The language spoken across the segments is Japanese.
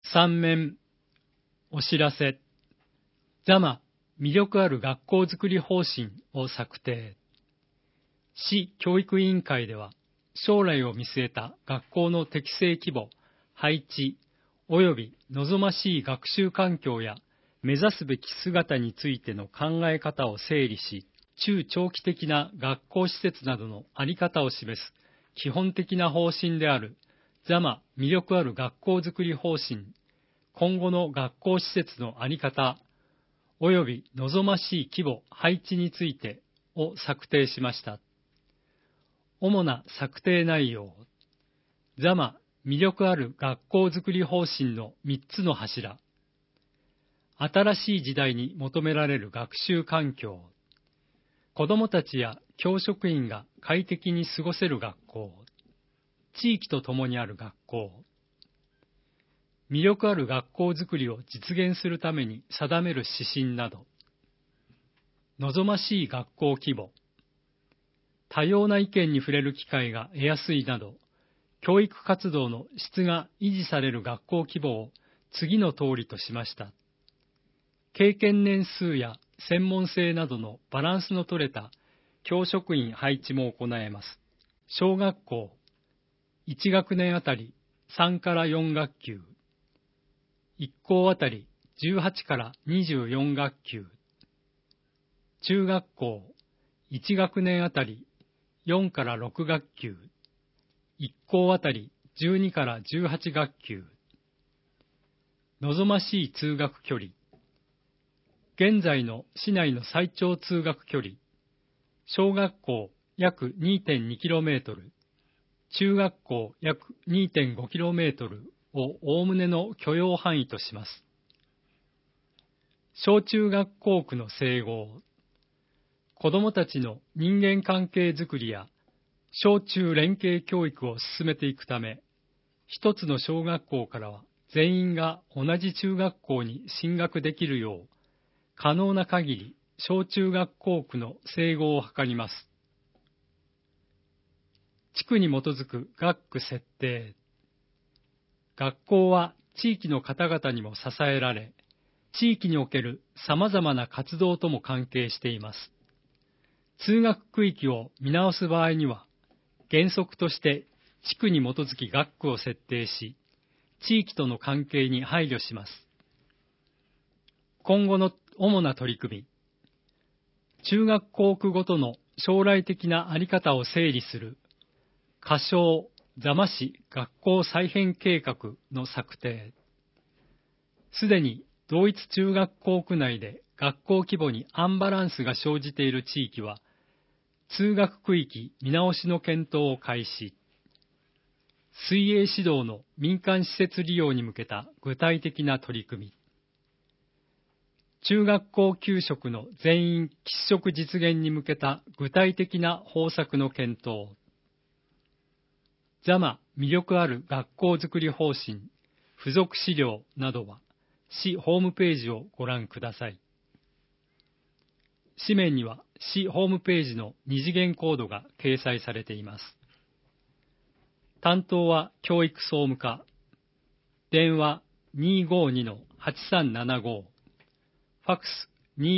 三面お知らせ座間魅力ある学校づくり方針を策定。市教育委員会では将来を見据えた学校の適正規模、配置及び望ましい学習環境や目指すべき姿についての考え方を整理し、中長期的な学校施設などの在り方を示す基本的な方針である座間魅力ある学校づくり方針、今後の学校施設の在り方及び望ましい規模・配置についてを策定しました。主な策定内容、座間魅力ある学校づくり方針の3つの柱、新しい時代に求められる学習環境、子どもたちや教職員が快適に過ごせる学校、地域とともにある学校、魅力ある学校づくりを実現するために定める指針など、望ましい学校規模、多様な意見に触れる機会が得やすいなど、教育活動の質が維持される学校規模を次の通りとしました。経験年数や専門性などのバランスの取れた教職員配置も行えます。小学校、1学年あたり3から4学級、1校あたり18から24学級、中学校、1学年あたり4から6学級、1校あたり12から18学級、望ましい通学距離、現在の市内の最長通学距離、小学校約 2.2km、中学校約 2.5km をおおむねの許容範囲とします。小中学校区の整合、子どもたちの人間関係づくりや小中連携教育を進めていくため、一つの小学校からは全員が同じ中学校に進学できるよう、可能な限り小中学校区の整合を図ります。地区に基づく学区設定。学校は地域の方々にも支えられ、地域における様々な活動とも関係しています。通学区域を見直す場合には、原則として地区に基づき学区を設定し、地域との関係に配慮します。今後の主な取り組み、中学校区ごとの将来的な在り方を整理する仮称座間市学校再編計画の策定。すでに同一中学校区内で学校規模にアンバランスが生じている地域は、通学区域見直しの検討を開始。水泳指導の民間施設利用に向けた具体的な取り組み。中学校給食の全員喫食実現に向けた具体的な方策の検討。座間魅力ある学校づくり方針、付属資料などは、市ホームページをご覧ください。紙面には市ホームページの二次元コードが掲載されています。担当は教育総務課。電話 252-8375。ファックス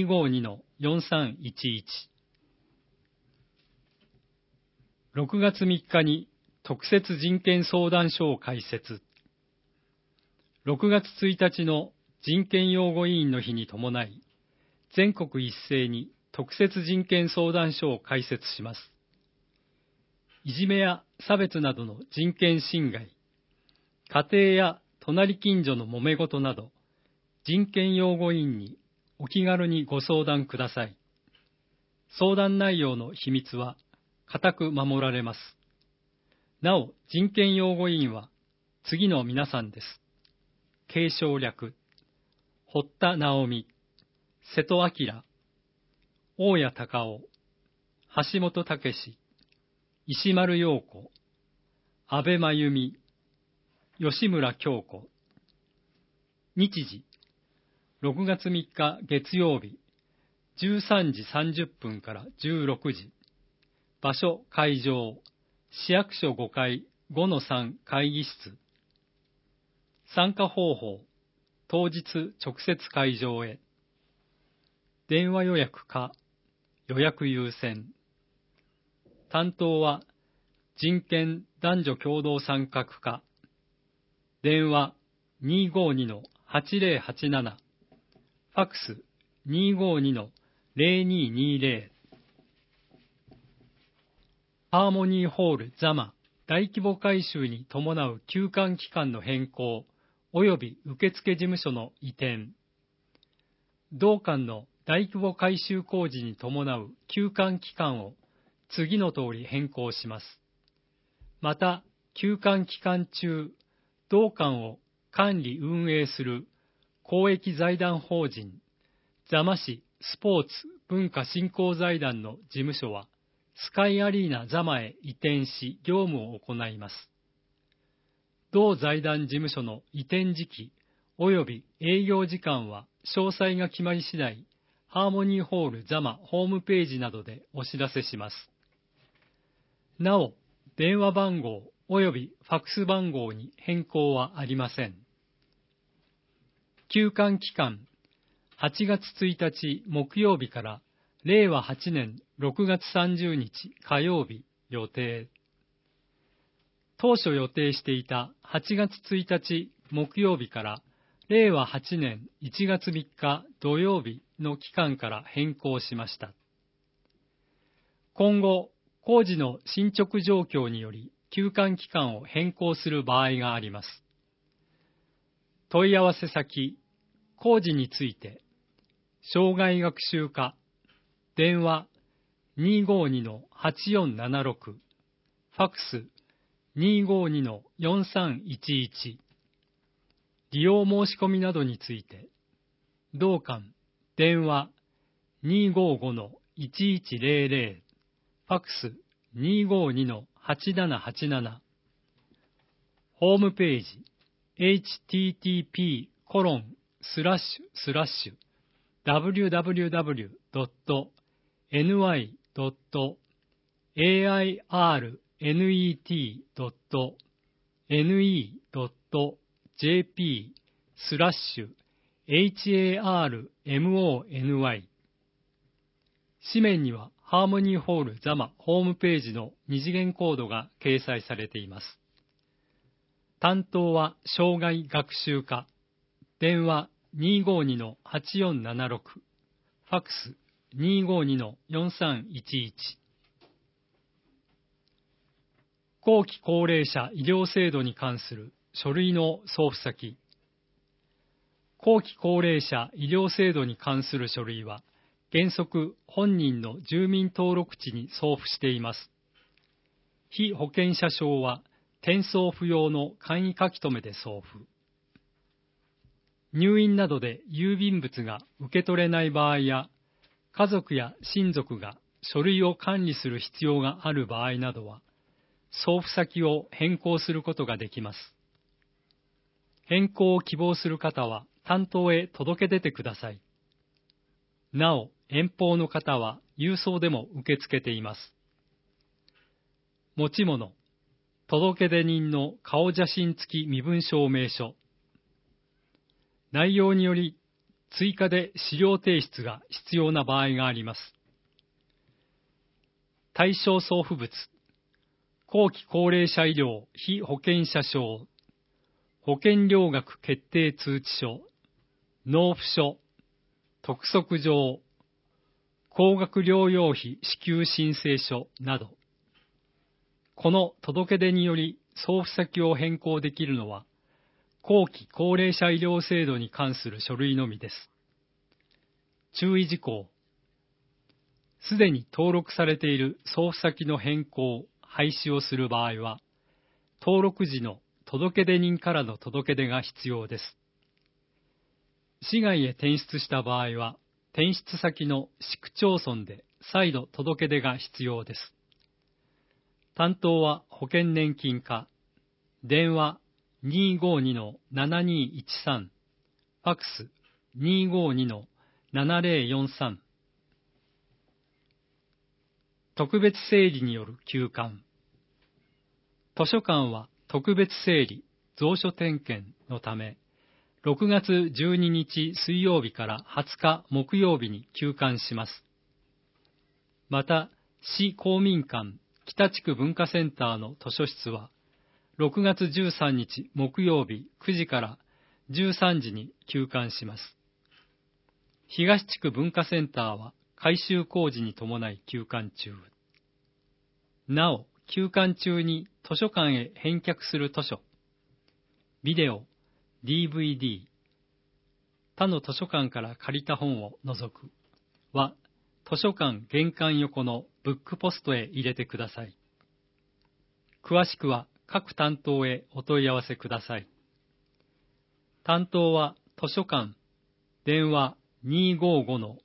252-4311。6月3日に特設人権相談所を開設。6月1日の人権擁護委員の日に伴い、全国一斉に特設人権相談所を開設します。いじめや差別などの人権侵害、家庭や隣近所の揉め事など、人権擁護委員にお気軽にご相談ください。相談内容の秘密は固く守られます。なお、人権擁護委員は次の皆さんです。継承略、堀田直美、瀬戸明、大谷隆夫、橋本武史、石丸陽子、安倍真由美、吉村京子。日時、6月3日月曜日、13時30分から16時。場所、会場、市役所5階5-3会議室。 参加方法、当日直接会場へ。電話予約か、予約優先。担当は、人権男女共同参画課。電話252-8087。ファックス252-0220。ハーモニーホール座間大規模改修に伴う休館期間の変更及び受付事務所の移転。同館の大規模改修工事に伴う休館期間を次の通り変更します。また、休館期間中、同館を管理運営する公益財団法人座間市スポーツ文化振興財団の事務所はスカイアリーナ座間へ移転し業務を行います。同財団事務所の移転時期及び営業時間は詳細が決まり次第、ハーモニーホール座間ホームページなどでお知らせします。なお、電話番号及びファックス番号に変更はありません。休館期間、8月1日木曜日から令和8年6月30日火曜日予定。当初予定していた8月1日木曜日から令和8年1月3日土曜日の期間から変更しました。今後、工事の進捗状況により休館期間を変更する場合があります。問い合わせ先、工事について、生涯学習課、電話252-8476、ファックス252-4311、利用申し込みなどについて、同館、電話255-1100、ファックス252-8787、ホームページ http://www.ny.arnet.jp/harmony。紙面にはハーモニーホール座間ホームページの二次元コードが掲載されています。担当は生涯学習課、電話252-8476、ファックス252-4311。後期高齢者医療制度に関する書類の送付先。後期高齢者医療制度に関する書類は、原則本人の住民登録地に送付しています。被保険者証は転送不要の簡易書き留めで送付。入院などで郵便物が受け取れない場合や、家族や親族が書類を管理する必要がある場合などは、送付先を変更することができます。変更を希望する方は担当へ届け出てください。なお、遠方の方は郵送でも受け付けています。持ち物、届出人の顔写真付き身分証明書。内容により追加で資料提出が必要な場合があります。対象送付物、後期高齢者医療被保険者証、保険料額決定通知書、納付書、督促状、高額療養費支給申請書など、この届け出により送付先を変更できるのは、後期高齢者医療制度に関する書類のみです。注意事項。すでに登録されている送付先の変更、廃止をする場合は、登録時の届出人からの届け出が必要です。市外へ転出した場合は、転出先の市区町村で再度届け出が必要です。担当は保険年金課、電話252-7213、ファックス252-7043。特別整理による休館。図書館は特別整理、 蔵書点検のため、6月12日水曜日から20日木曜日に休館します。また、市公民館北地区文化センターの図書室は、6月13日木曜日9時から13時に休館します。東地区文化センターは改修工事に伴い休館中。なお、休館中に図書館へ返却する図書、ビデオ、DVD、他の図書館から借りた本を除くは、図書館玄関横のブックポストへ入れてください。詳しくは各担当へお問い合わせください。担当は図書館、電話 255-1211、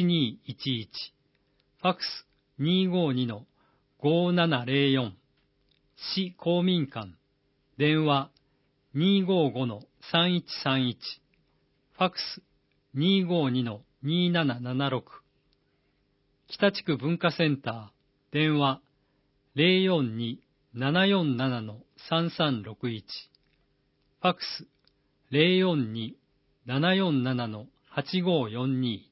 ファックス 252-5704、市公民館、電話 255-3131、ファックス 252-2776、北地区文化センター、電話 042-747-3361、ファックス 042-747-8542